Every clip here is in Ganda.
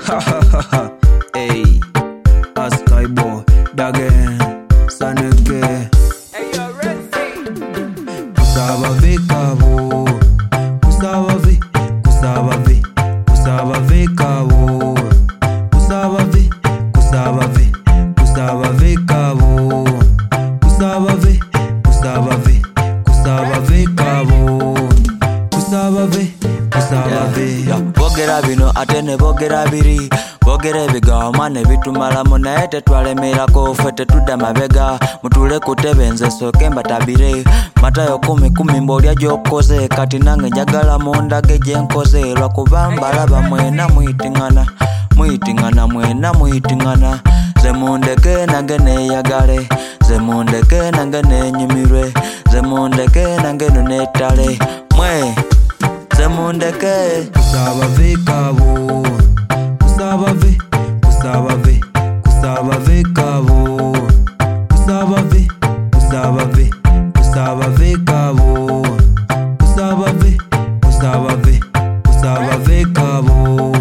Hey, Skyboy, Dagen, Saneke. Hey, yo, Red Sea. Kusaba ve kabo, kusaba ve kabo, kusaba ve kabo, kusaba ve kabo. Bogera bino atene bogera biri bogera ebigawa mane bitumalamu naye tetwalemerako ffe tetudda mabega mutule kutebe nze sooke mbatabire Matayo 10:10 mbolya gy'okoze kati nange njagala mundage gye nkoze lwakuba mbalaba mwena muyitingana ze mundeke nange neeyagale ze mundeke nange neenyumirwe ze mundeke nange neetale mwe ze mundeke Kusaba ve kabo, kusaba ve kabo, kusaba ve kabo, kusaba ve kabo,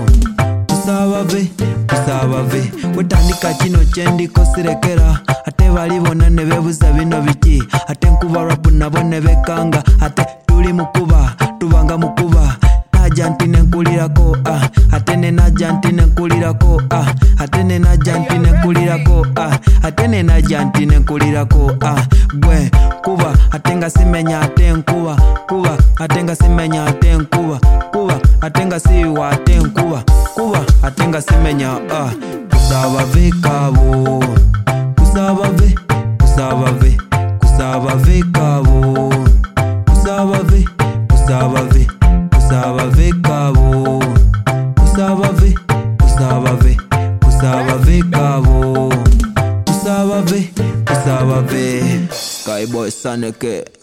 kusaba ve wetandika kino kyendiko sirekera ate bali bonna ne bebuza bino biki ate nkuba rapu nabo ne bekanga ate tuli mukuba tubanga mukuba naja nti nenkulirako ate ne naja nti nenkulirako ate ne naja nti nenkulirako ate ne naja nti nenkulirako gwe kuba ate nga simenya ate nkuba kuba ate nga simenya ate nkuba kuba ate nga siwa ate nkuba kuba ate nga simenya kusaba ve kabo kusaba ve kabo kusaba ve kabo kusaba ve kabo kusaba ve Skyboy Saneke.